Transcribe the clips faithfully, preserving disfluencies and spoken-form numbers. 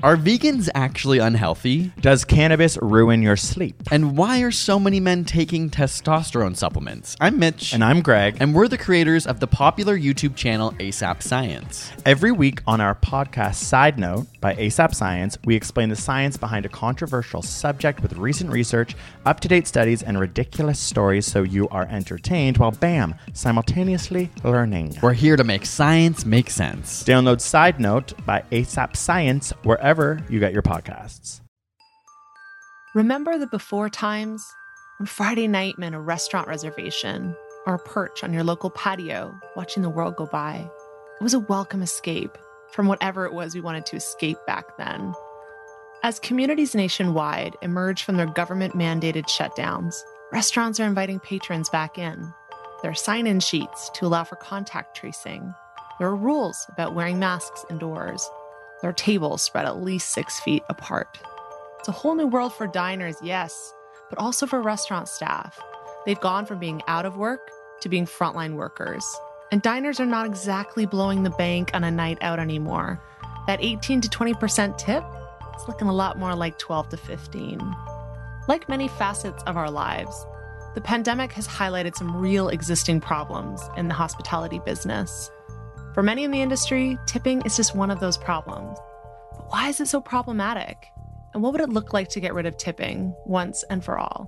Are vegans actually unhealthy? Does cannabis ruin your sleep? And why are so many men taking testosterone supplements? I'm Mitch. And I'm Greg. And we're the creators of the popular YouTube channel ASAP Science. Every week on our podcast Side Note by ASAP Science, we explain the science behind a controversial subject with recent research, up-to-date studies, and ridiculous stories so you are entertained while, bam, simultaneously learning. We're here to make science make sense. Download Side Note by ASAP Science wherever you get your podcasts. Remember the before times when Friday night meant a restaurant reservation or a perch on your local patio watching the world go by? It was a welcome escape from whatever it was we wanted to escape back then. As communities nationwide emerge from their government-mandated shutdowns, restaurants are inviting patrons back in. There are sign-in sheets to allow for contact tracing. There are rules about wearing masks indoors. There are tables spread at least six feet apart. It's a whole new world for diners, yes, but also for restaurant staff. They've gone from being out of work to being frontline workers. And diners are not exactly blowing the bank on a night out anymore. That eighteen to twenty percent tip is looking a lot more like twelve to fifteen. Like many facets of our lives, the pandemic has highlighted some real existing problems in the hospitality business. For many in the industry, tipping is just one of those problems. But why is it so problematic? And what would it look like to get rid of tipping once and for all?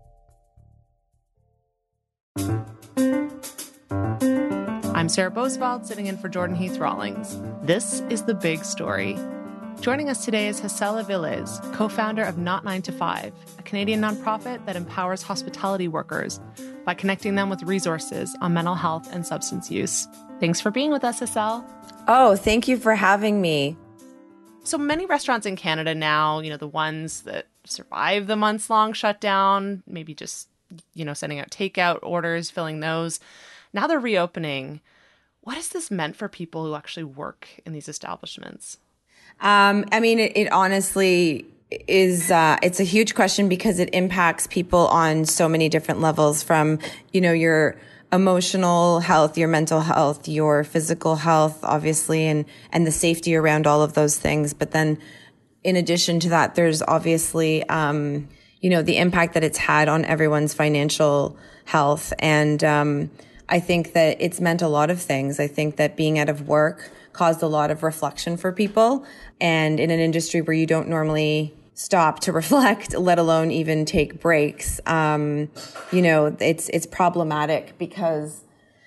I'm Sarah Bosvald, sitting in for Jordan Heath Rawlings. This is The Big Story. Joining us today is Gisela Villes, co-founder of Not nine to five, a Canadian nonprofit that empowers hospitality workers by connecting them with resources on mental health and substance use. Thanks for being with us, Gisela. Oh, thank you for having me. So many restaurants in Canada now, you know, the ones that survive the months-long shutdown, maybe just, you know, sending out takeout orders, filling those. Now they're reopening. What has this meant for people who actually work in these establishments? Um, I mean, it, it honestly is, uh, it's a huge question because it impacts people on so many different levels, from, you know, your emotional health, your mental health, your physical health, obviously, and, and the safety around all of those things. But then in addition to that, there's obviously, um, you know, the impact that it's had on everyone's financial health. And, um, I think that it's meant a lot of things. I think that being out of work caused a lot of reflection for people. And in an industry where you don't normally stop to reflect, let alone even take breaks, um, you know, it's it's problematic because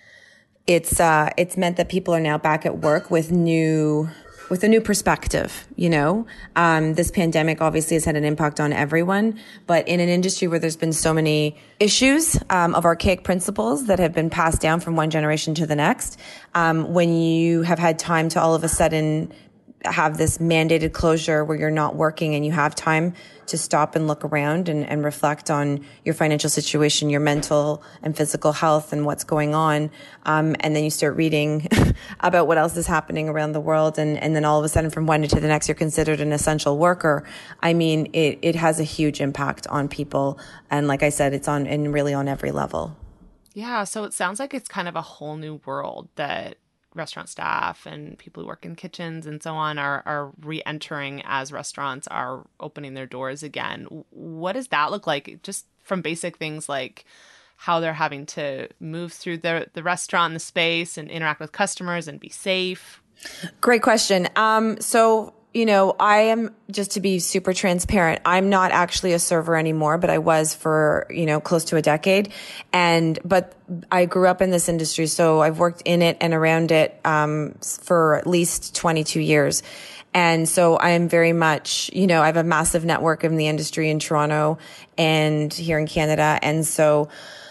it's uh, it's meant that people are now back at work with new with a new perspective. You know, um, this pandemic obviously has had an impact on everyone, but in an industry where there's been so many issues um, of archaic principles that have been passed down from one generation to the next, um, when you have had time to all of a sudden have this mandated closure where you're not working and you have time to stop and look around and, and reflect on your financial situation, your mental and physical health and what's going on. Um, and then you start reading about what else is happening around the world. And, and then all of a sudden from one day to the next, you're considered an essential worker. I mean, it, it has a huge impact on people. And like I said, it's on, and really on every level. Yeah. So it sounds like it's kind of a whole new world that restaurant staff and people who work in kitchens and so on are, are re-entering as restaurants are opening their doors again. What does that look like? Just from basic things like how they're having to move through the, the restaurant, the space, and interact with customers and be safe? Great question. Um, so, you know, I am, just to be super transparent, I'm not actually a server anymore, but I was for, you know, close to a decade. And, but I grew up in this industry, so I've worked in it and around it, um, for at least twenty-two years. And so I am very much, you know, I have a massive network in the industry in Toronto and here in Canada. And so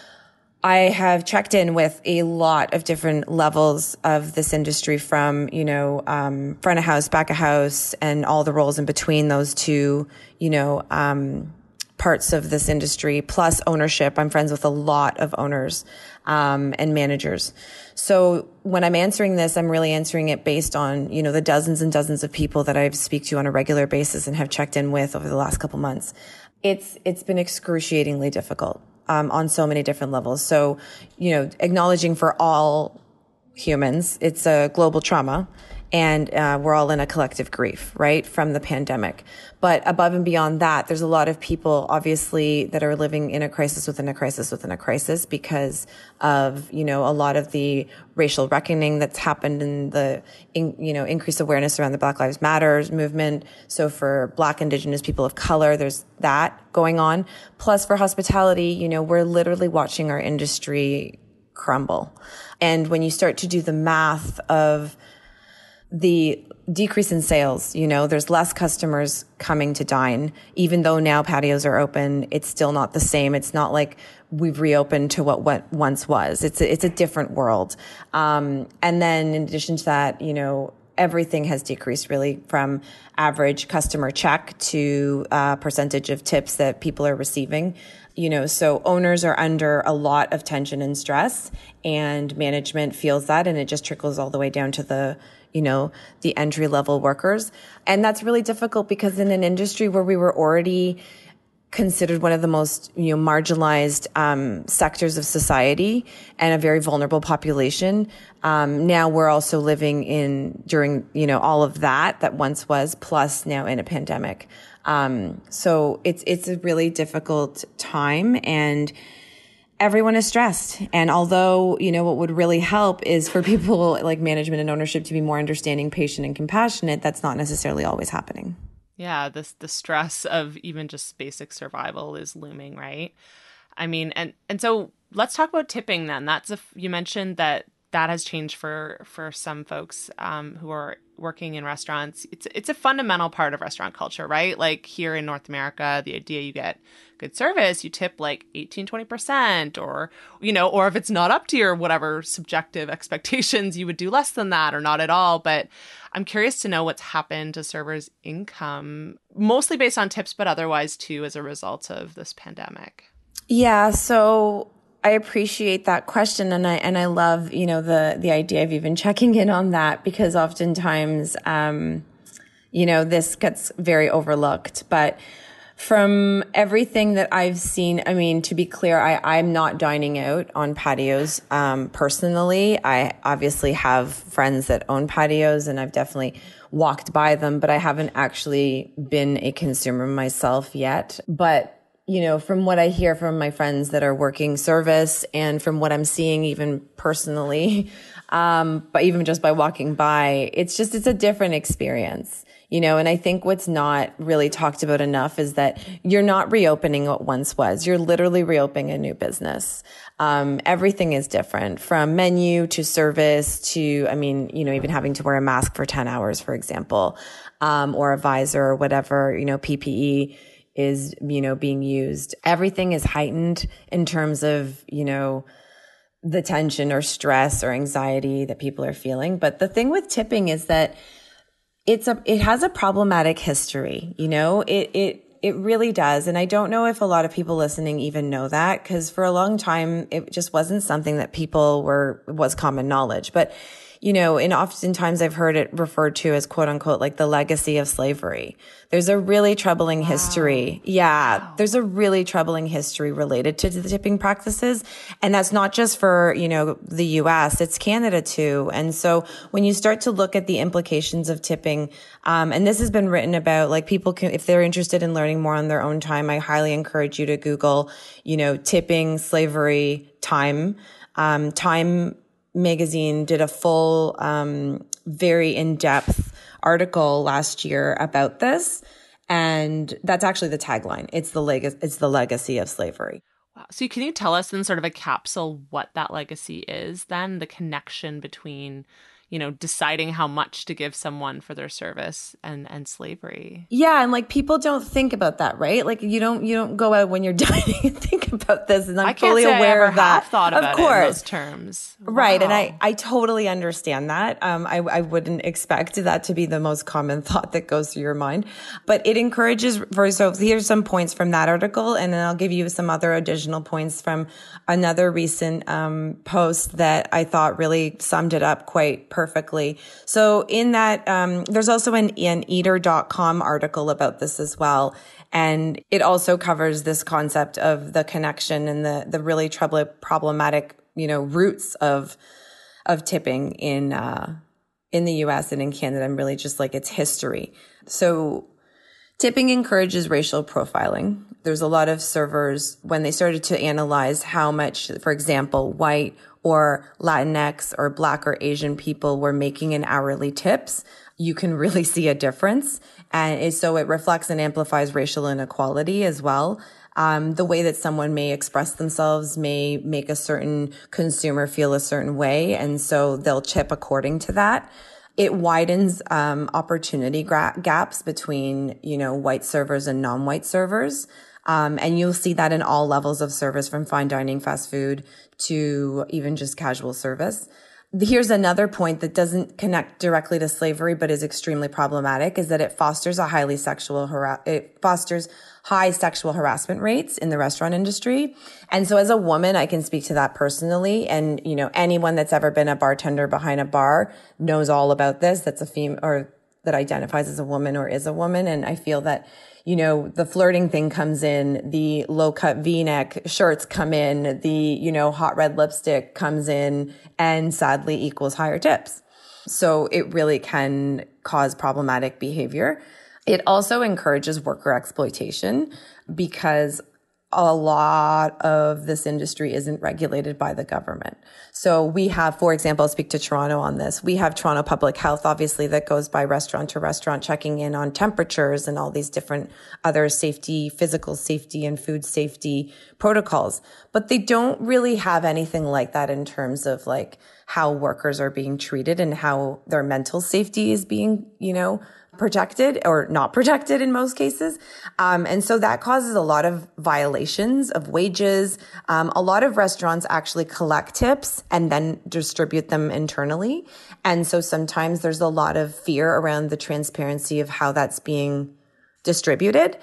I have checked in with a lot of different levels of this industry, from, you know, um, front of house, back of house, and all the roles in between those two, you know, um, parts of this industry, plus ownership. I'm friends with a lot of owners, um, and managers. So when I'm answering this, I'm really answering it based on, you know, the dozens and dozens of people that I speak to on a regular basis and have checked in with over the last couple months. It's, it's been excruciatingly difficult. Um, on so many different levels. So, you know, acknowledging for all humans, it's a global trauma. and uh, we're all in a collective grief, right, from the pandemic. But above and beyond that, there's a lot of people, obviously, that are living in a crisis within a crisis within a crisis because of, you know, a lot of the racial reckoning that's happened in the, in, you know, increased awareness around the Black Lives Matter movement. So for Black, Indigenous people of color, there's that going on. Plus for hospitality, you know, we're literally watching our industry crumble. And when you start to do the math of the decrease in sales, you know, there's less customers coming to dine. Even though now patios are open, it's still not the same. It's not like we've reopened to what, what once was. It's a, it's a different world. Um, and then in addition to that, you know, everything has decreased really from average customer check to uh, percentage of tips that people are receiving. You know, so owners are under a lot of tension and stress, and management feels that, and it just trickles all the way down to the, you know, the entry level workers. And that's really difficult because in an industry where we were already considered one of the most, you know, marginalized um, sectors of society and a very vulnerable population, um, now we're also living in during, you know, all of that that once was, plus now in a pandemic. Um, so it's, it's a really difficult time, and everyone is stressed. And although, you know, what would really help is for people like management and ownership to be more understanding, patient, and compassionate, that's not necessarily always happening. Yeah, this the stress of even just basic survival is looming, right? I mean, and and so let's talk about tipping then. That's a, you mentioned that that has changed for for some folks um, who are working in restaurants. It's it's a fundamental part of restaurant culture, right? Like here in North America, the idea you get good service, you tip like eighteen, twenty percent, or, you know, or if it's not up to your whatever subjective expectations, you would do less than that or not at all. But I'm curious to know what's happened to servers' income, mostly based on tips, but otherwise too, as a result of this pandemic. Yeah, so I appreciate that question, and I and I love, you know, the the idea of even checking in on that, because oftentimes, um, you know, this gets very overlooked. But from everything that I've seen, I mean, to be clear, I, I'm not dining out on patios um, personally. I obviously have friends that own patios, and I've definitely walked by them, but I haven't actually been a consumer myself yet. But you know, from what I hear from my friends that are working service, and from what I'm seeing even personally, um, but even just by walking by, it's just, it's a different experience, you know, and I think what's not really talked about enough is that you're not reopening what once was. You're literally reopening a new business. Um, everything is different, from menu to service to, I mean, you know, even having to wear a mask for ten hours, for example, um, or a visor or whatever, you know, P P E is, you know, being used. Everything is heightened in terms of, you know, the tension or stress or anxiety that people are feeling. But the thing with tipping is that it's a, it has a problematic history, you know, it, it, it really does. And I don't know if a lot of people listening even know that, because for a long time, it just wasn't something that people were, was common knowledge. But you know, and oftentimes I've heard it referred to as quote unquote, like the legacy of slavery. There's a really troubling wow. history. Yeah. Wow. There's a really troubling history related to the tipping practices. And that's not just for, you know, the U S, it's Canada too. And so when you start to look at the implications of tipping, um, and this has been written about, like people can, if they're interested in learning more on their own time, I highly encourage you to Google, you know, tipping, slavery, time, um, time, Magazine did a full, um, very in-depth article last year about this. And that's actually the tagline. It's the leg- it's the legacy of slavery. Wow. So can you tell us in sort of a capsule what that legacy is then, the connection between, you know, deciding how much to give someone for their service and, and slavery? Yeah. And like people don't think about that, right? Like you don't, you don't go out when you're dining and think about this. And I'm I can't fully say aware I ever of that. Have thought about of course. It in those terms. Right. Wow. And I, I totally understand that. Um, I, I wouldn't expect that to be the most common thought that goes through your mind, but it encourages for, so here's some points from that article. And then I'll give you some other additional points from another recent, um, post that I thought really summed it up quite perfectly. So in that, um, there's also an, an eater dot com article about this as well. And it also covers this concept of the connection and the, the really trouble, problematic, you know, roots of, of tipping in, uh, in the U S and in Canada, and really just like its history. So tipping encourages racial profiling. There's a lot of servers, when they started to analyze how much, for example, white or Latinx or Black or Asian people were making in hourly tips, you can really see a difference. And so it reflects and amplifies racial inequality as well. Um, the way that someone may express themselves may make a certain consumer feel a certain way. And so they'll chip according to that. It widens um, opportunity gra- gaps between, you know, white servers and non-white servers. Um, and you'll see that in all levels of service, from fine dining, fast food, to even just casual service. Here's another point that doesn't connect directly to slavery, but is extremely problematic, is that it fosters a highly sexual harass, it fosters high sexual harassment rates in the restaurant industry. And so as a woman, I can speak to that personally. And, you know, anyone that's ever been a bartender behind a bar knows all about this. That's a female, or that identifies as a woman or is a woman. And I feel that, you know, the flirting thing comes in, the low cut V-neck shirts come in, the, you know, hot red lipstick comes in, and sadly equals higher tips. So it really can cause problematic behavior. It also encourages worker exploitation, because a lot of this industry isn't regulated by the government. So we have, for example, I'll speak to Toronto on this. We have Toronto Public Health, obviously, that goes by restaurant to restaurant, checking in on temperatures and all these different other safety, physical safety and food safety protocols. But they don't really have anything like that in terms of like how workers are being treated and how their mental safety is being, you know, protected or not protected in most cases. Um, and so that causes a lot of violations of wages. Um, a lot of restaurants actually collect tips and then distribute them internally. And so sometimes there's a lot of fear around the transparency of how that's being distributed.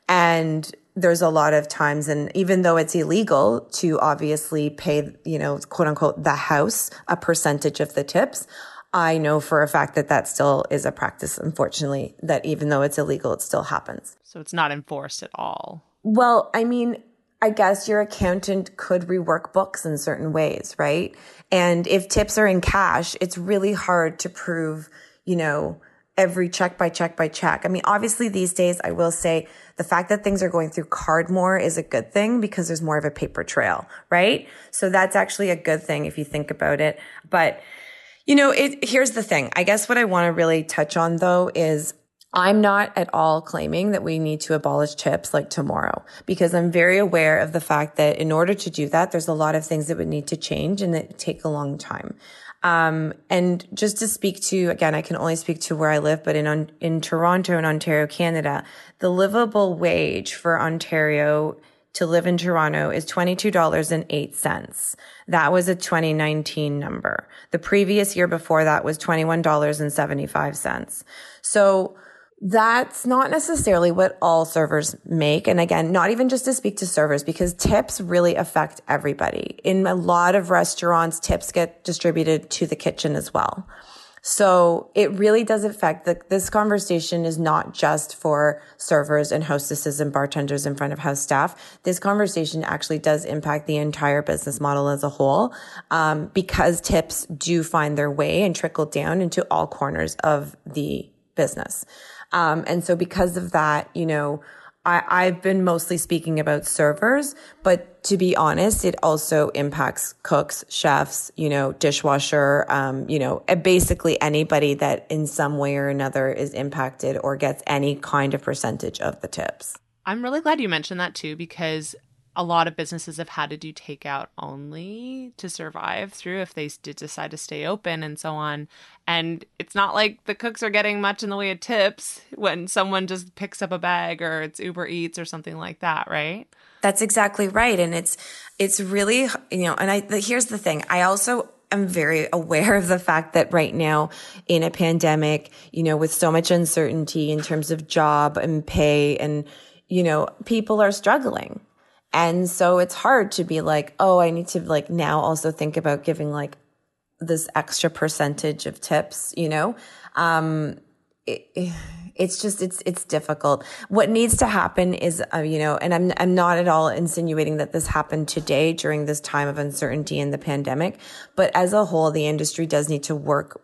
And there's a lot of times, and even though it's illegal to obviously pay, you know, quote unquote, the house a percentage of the tips, I know for a fact that that still is a practice, unfortunately, that even though it's illegal, it still happens. So it's not enforced at all. Well, I mean, I guess your accountant could rework books in certain ways, right? And if tips are in cash, it's really hard to prove, you know, every check by check by check. I mean, obviously these days, I will say the fact that things are going through card more is a good thing, because there's more of a paper trail, right? So that's actually a good thing if you think about it. But you know, it, here's the thing. I guess what I want to really touch on, though, is I'm not at all claiming that we need to abolish tips like tomorrow, because I'm very aware of the fact that in order to do that, there's a lot of things that would need to change and that take a long time. Um, and just to speak to, again, I can only speak to where I live, but in, in Toronto and Ontario, Canada, the livable wage for Ontario to live in Toronto is twenty-two dollars and eight cents. That was a twenty nineteen number. The previous year before that was twenty-one dollars and seventy-five cents. So that's not necessarily what all servers make. And again, not even just to speak to servers, because tips really affect everybody. In a lot of restaurants, tips get distributed to the kitchen as well. So it really does affect the, this conversation is not just for servers and hostesses and bartenders in front of house staff. This conversation actually does impact the entire business model as a whole, um, because tips do find their way and trickle down into all corners of the business. Um, and so because of that, you know, I, I've been mostly speaking about servers, but to be honest, it also impacts cooks, chefs, you know, dishwasher, um, you know, basically anybody that in some way or another is impacted or gets any kind of percentage of the tips. I'm really glad you mentioned that too, because a lot of businesses have had to do takeout only to survive through if they did decide to stay open and so on. And it's not like the cooks are getting much in the way of tips when someone just picks up a bag or it's Uber Eats or something like that, right? That's exactly right. And it's, it's really, you know, and I, the, here's the thing. I also am very aware of the fact that right now in a pandemic, you know, with so much uncertainty in terms of job and pay and, you know, people are struggling. And so it's hard to be like, oh, I need to like now also think about giving like this extra percentage of tips, you know? Um, it, it's just, it's, it's difficult. What needs to happen is, uh, you know, and I'm, I'm not at all insinuating that this happened today during this time of uncertainty in the pandemic, but as a whole, the industry does need to work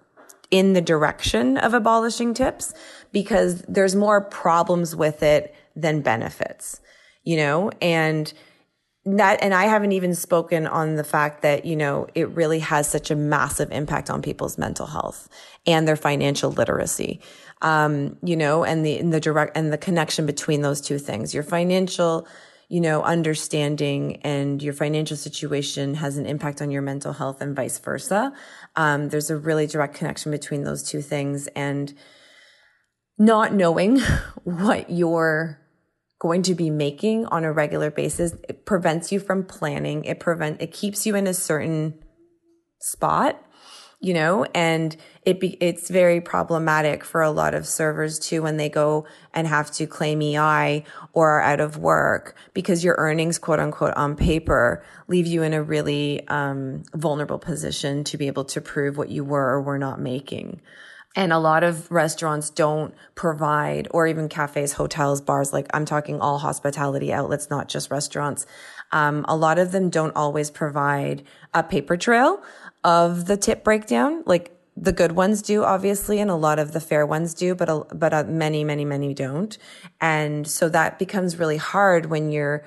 in the direction of abolishing tips because there's more problems with it than benefits, you know, and that, and I haven't even spoken on the fact that, you know, it really has such a massive impact on people's mental health and their financial literacy. Um, you know, and the, and the direct, and the connection between those two things, your financial, you know, understanding and your financial situation has an impact on your mental health and vice versa. Um, there's a really direct connection between those two things, and not knowing what you're going to be making on a regular basis, it prevents you from planning. It prevent, it keeps you in a certain spot, you know, and it be, it's very problematic for a lot of servers too when they go and have to claim E I or are out of work because your earnings, quote unquote, on paper leave you in a really um, vulnerable position to be able to prove what you were or were not making. And a lot of restaurants don't provide, or even cafes, hotels, bars, like I'm talking all hospitality outlets, not just restaurants. Um, a lot of them don't always provide a paper trail of the tip breakdown. Like the good ones do, obviously, and a lot of the fair ones do, but, a, but a, many, many, many don't. And so that becomes really hard when your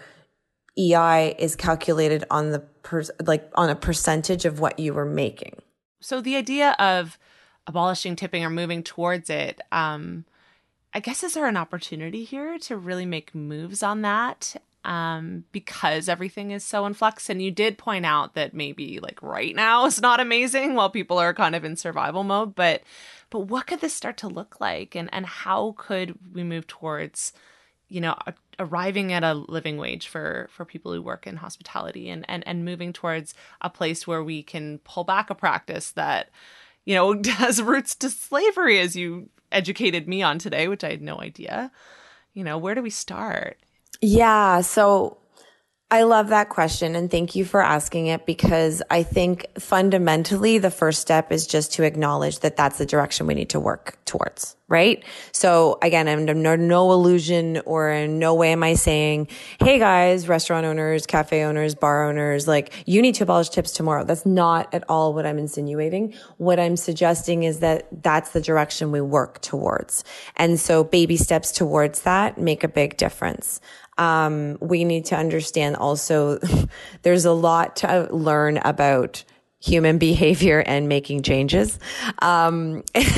E I is calculated on the, per, like on a percentage of what you were making. So the idea of abolishing tipping or moving towards it, um, I guess, is there an opportunity here to really make moves on that? Um, because everything is so in flux. And you did point out that maybe like right now is not amazing while people are kind of in survival mode, but, but what could this start to look like? And, and how could we move towards, you know, a, arriving at a living wage for, for people who work in hospitality and, and, and moving towards a place where we can pull back a practice that, you know, has roots to slavery, as you educated me on today, which I had no idea. You know, where do we start? Yeah. So I love that question. And thank you for asking it, because I think fundamentally the first step is just to acknowledge that that's the direction we need to work towards. Right. So again, I'm under no illusion or in no way am I saying, hey guys, restaurant owners, cafe owners, bar owners, like you need to abolish tips tomorrow. That's not at all what I'm insinuating. What I'm suggesting is that that's the direction we work towards. And so baby steps towards that make a big difference. Um, we need to understand also there's a lot to learn about human behavior and making changes. Um,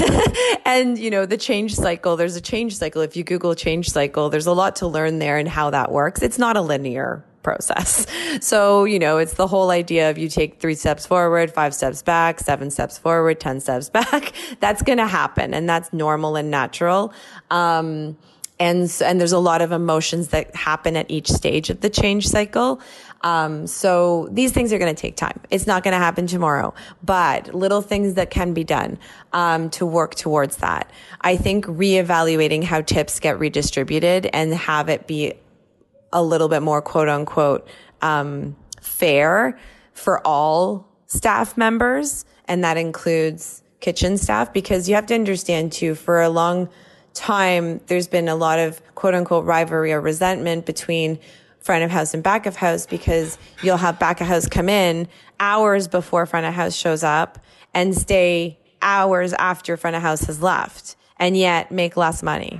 and, you know, the change cycle, there's a change cycle. If you Google change cycle, there's a lot to learn there and how that works. It's not a linear process. So, you know, it's the whole idea of you take three steps forward, five steps back, seven steps forward, ten steps back. That's going to happen. And that's normal and natural. Um, And, and there's a lot of emotions that happen at each stage of the change cycle. Um, so these things are going to take time. It's not going to happen tomorrow, but little things that can be done, um, to work towards that. I think reevaluating how tips get redistributed and have it be a little bit more quote unquote, um, fair for all staff members. And that includes kitchen staff, because you have to understand too, for a long time, there's been a lot of quote unquote rivalry or resentment between front of house and back of house, because you'll have back of house come in hours before front of house shows up and stay hours after front of house has left and yet make less money.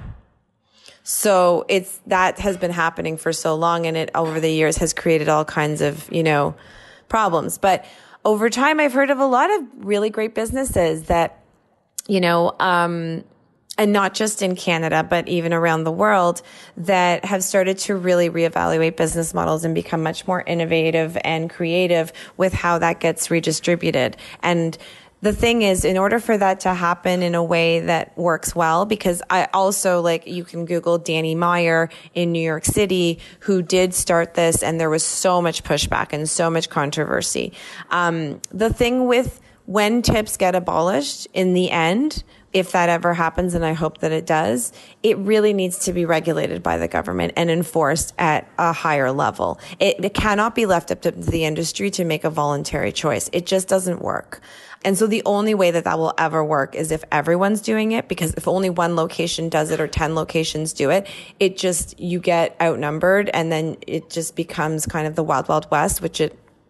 So it's, that has been happening for so long, and it over the years has created all kinds of, you know, problems. But over time, I've heard of a lot of really great businesses that, you know, um, and not just in Canada, but even around the world, that have started to really reevaluate business models and become much more innovative and creative with how that gets redistributed. And the thing is, in order for that to happen in a way that works well, because I also, like, you can Google Danny Meyer in New York City, who did start this, and there was so much pushback and so much controversy. Um, the thing with when tips get abolished in the end, if that ever happens, and I hope that it does, it really needs to be regulated by the government and enforced at a higher level. It, it cannot be left up to the industry to make a voluntary choice. It just doesn't work. And so the only way that that will ever work is if everyone's doing it, because if only one location does it or ten locations do it, it just, you get outnumbered, and then it just becomes kind of the wild, wild west, which it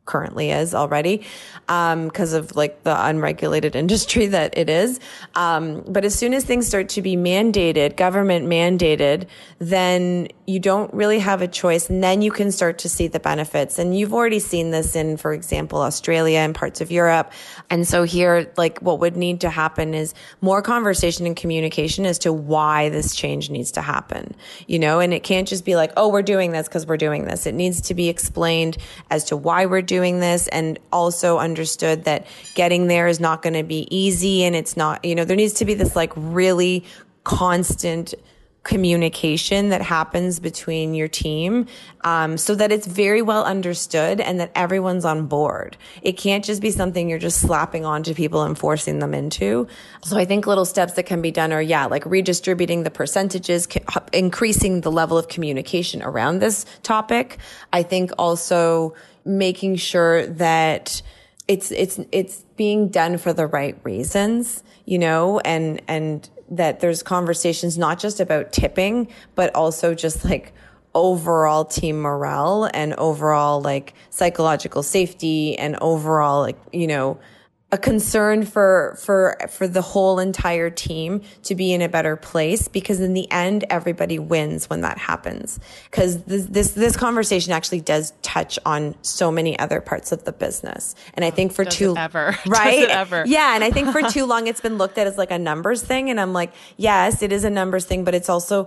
currently is already, um, because of like the unregulated industry that it is. Um, but as soon as things start to be mandated, government mandated, then you don't really have a choice. And then you can start to see the benefits. And you've already seen this in, for example, Australia and parts of Europe. And so here, like what would need to happen is more conversation and communication as to why this change needs to happen, you know, and it can't just be like, oh, we're doing this because we're doing this. It needs to be explained as to why we're doing this, and also understood that getting there is not going to be easy. And it's not, you know, there needs to be this like really constant communication that happens between your team, um, so that it's very well understood and that everyone's on board. It can't just be something you're just slapping onto people and forcing them into. So I think little steps that can be done are, yeah, like redistributing the percentages, increasing the level of communication around this topic. I think also making sure that it's, it's, it's being done for the right reasons, you know, and, and, that there's conversations not just about tipping, but also just like overall team morale and overall like psychological safety and overall like, you know, a concern for, for, for the whole entire team to be in a better place, because in the end, everybody wins when that happens. Cause this, this, this conversation actually does touch on so many other parts of the business. And I think for Does too, it ever. right? Does it ever. Yeah. And I think for too long, it's been looked at as like a numbers thing. And I'm like, yes, it is a numbers thing, but it's also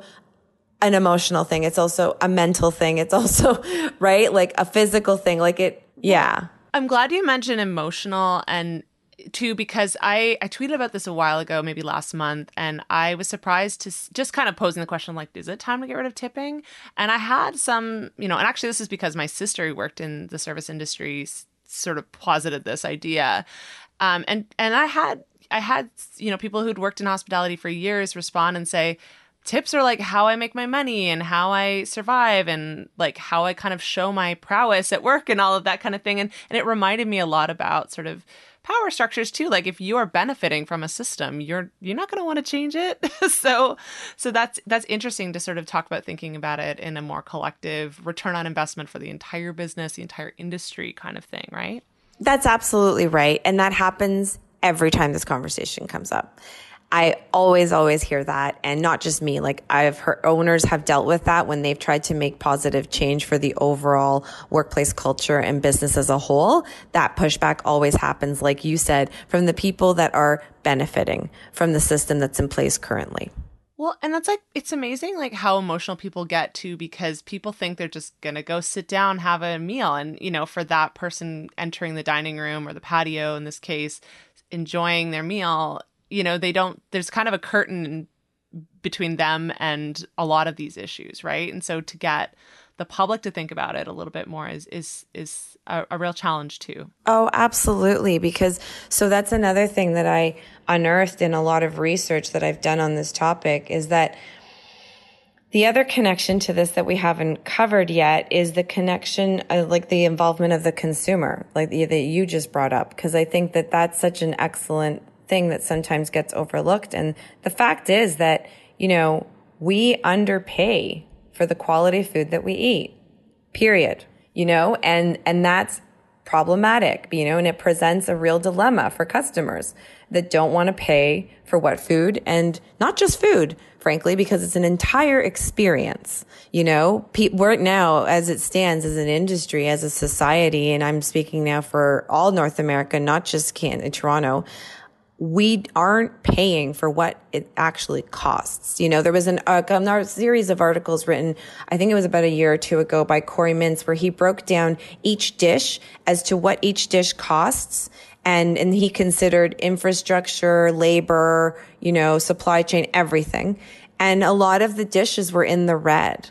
an emotional thing. It's also a mental thing. It's also, right? Like a physical thing. Like it, yeah. I'm glad you mentioned emotional, and too, because I, I tweeted about this a while ago, maybe last month, and I was surprised to s- just kind of posing the question, like, is it time to get rid of tipping? And I had some, you know, and actually this is because my sister who worked in the service industry s- sort of posited this idea. Um, and, and I had, I had, you know, people who'd worked in hospitality for years respond and say, tips are like how I make my money and how I survive and like how I kind of show my prowess at work and all of that kind of thing. And, and it reminded me a lot about sort of power structures too. Like if you are benefiting from a system, you're you're not going to want to change it. so so that's that's interesting to sort of talk about thinking about it in a more collective return on investment for the entire business, the entire industry kind of thing, right? That's absolutely right. And that happens every time this conversation comes up. I always, always hear that. And not just me, like I've heard owners have dealt with that when they've tried to make positive change for the overall workplace culture and business as a whole. That pushback always happens, like you said, from the people that are benefiting from the system that's in place currently. Well, and that's like, it's amazing like how emotional people get too, because people think they're just going to go sit down, have a meal. And, you know, for that person entering the dining room or the patio in this case, enjoying their meal, you know, they don't, there's kind of a curtain between them and a lot of these issues, right? And so to get the public to think about it a little bit more is is is a, a real challenge too. Oh, absolutely. Because so that's another thing that I unearthed in a lot of research that I've done on this topic is that the other connection to this that we haven't covered yet is the connection, uh, like the involvement of the consumer, like the, that you just brought up, because I think that that's such an excellent thing that sometimes gets overlooked. And the fact is that, you know, we underpay for the quality food that we eat, period, you know, and, and that's problematic, you know, and it presents a real dilemma for customers that don't want to pay for what food, and not just food, frankly, because it's an entire experience. You know, we're now, as it stands as an industry, as a society, and I'm speaking now for all North America, not just Canada, Toronto, we aren't paying for what it actually costs. You know, there was an, uh, a series of articles written, I think it was about a year or two ago, by Corey Mintz, where he broke down each dish as to what each dish costs. And, and he considered infrastructure, labor, you know, supply chain, everything. And a lot of the dishes were in the red.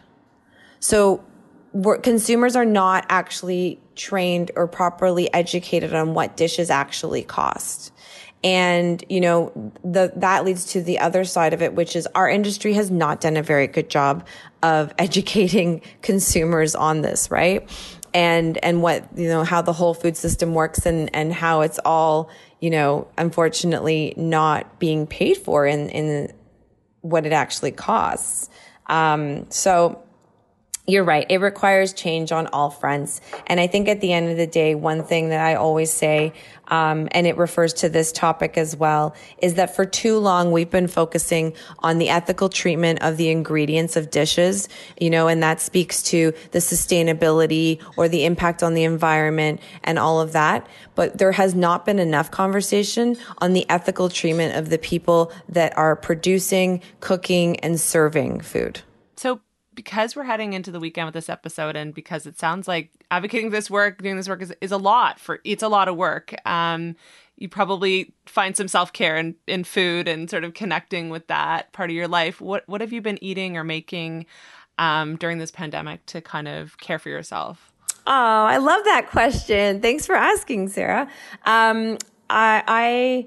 So we're, consumers are not actually trained or properly educated on what dishes actually cost. And, you know, the, that leads to the other side of it, which is our industry has not done a very good job of educating consumers on this, right? And, and what, you know, how the whole food system works and, and how it's all, you know, unfortunately not being paid for in, in what it actually costs. Um, so you're right. It requires change on all fronts. And I think at the end of the day, one thing that I always say, um, and it refers to this topic as well, is that for too long, we've been focusing on the ethical treatment of the ingredients of dishes, you know, and that speaks to the sustainability or the impact on the environment and all of that. But there has not been enough conversation on the ethical treatment of the people that are producing, cooking, and serving food. So because we're heading into the weekend with this episode, and because it sounds like advocating this work, doing this work is, is a lot for, it's a lot of work. Um, you probably find some self-care in, in food and sort of connecting with that part of your life. What, what have you been eating or making um, during this pandemic to kind of care for yourself? Oh, I love that question. Thanks for asking, Sarah. Um, I, I,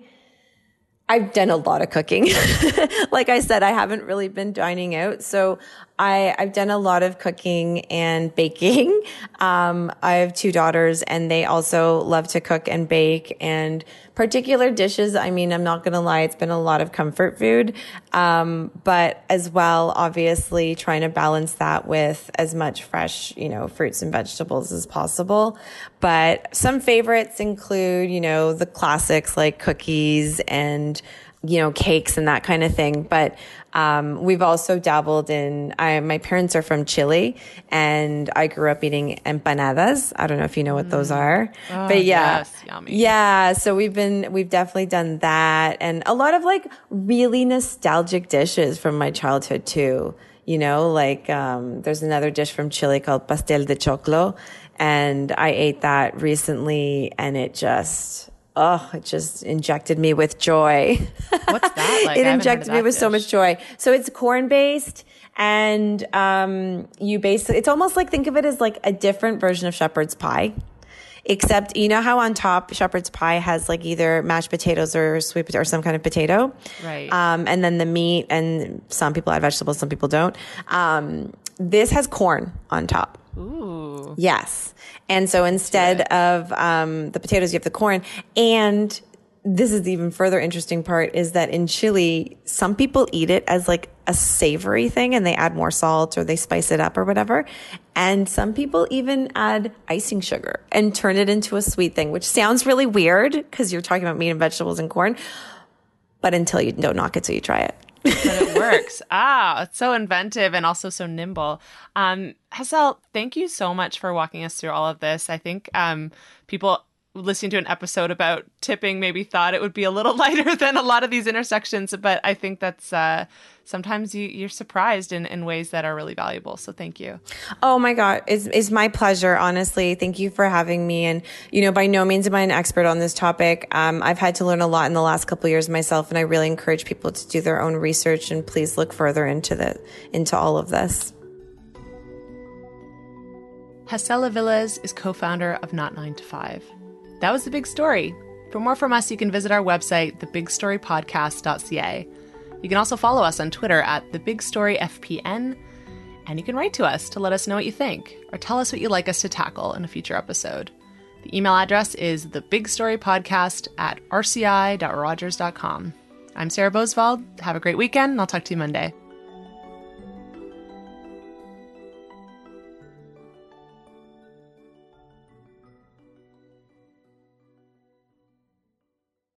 I've done a lot of cooking. Like I said, I haven't really been dining out. So I, I've done a lot of cooking and baking. Um, I have two daughters and they also love to cook and bake, and particular dishes. I mean, I'm not going to lie. It's been a lot of comfort food. Um, but as well, obviously trying to balance that with as much fresh, you know, fruits and vegetables as possible. But some favorites include, you know, the classics like cookies and, you know, cakes and that kind of thing. But um, we've also dabbled in, I, my parents are from Chile, and I grew up eating empanadas. I don't know if you know what those are, oh, but yeah. Yes, yummy. Yeah. So we've been, we've definitely done that, and a lot of like really nostalgic dishes from my childhood too. You know, like, um, there's another dish from Chile called pastel de choclo, and I ate that recently, and it just, oh, it just injected me with joy. What's that like? It injected me with dish. so much joy. So it's corn based, and um, you basically, it's almost like, think of it as like a different version of shepherd's pie. Except, you know how on top shepherd's pie has like either mashed potatoes or sweet potato or some kind of potato, right? Um, and then the meat, and some people add vegetables, some people don't. Um, this has corn on top. Ooh. Yes. And so instead of um, the potatoes, you have the corn. And this is the even further interesting part, is that in Chile, some people eat it as like a savory thing, and they add more salt or they spice it up or whatever. And some people even add icing sugar and turn it into a sweet thing, which sounds really weird because you're talking about meat and vegetables and corn. But until you don't knock it till you try it. But it works. Ah, it's so inventive and also so nimble. Um, Hassel, thank you so much for walking us through all of this. I think um, people listening to an episode about tipping maybe thought it would be a little lighter than a lot of these intersections, but I think that's uh, sometimes you, you're surprised in, in ways that are really valuable. So thank you. Oh my God. It's, it's my pleasure. Honestly. Thank you for having me. And, you know, by no means am I an expert on this topic. Um, I've had to learn a lot in the last couple of years myself, and I really encourage people to do their own research, and please look further into the, into all of this. Hassel Aviles is co-founder of Not nine to five. That was The Big Story. For more from us, you can visit our website, the big story podcast dot c a. You can also follow us on Twitter at the big story f p n, and you can write to us to let us know what you think, or tell us what you'd like us to tackle in a future episode. The email address is the big story podcast at r c i dot rogers dot com. I'm Sarah Bosvald. Have a great weekend, and I'll talk to you Monday.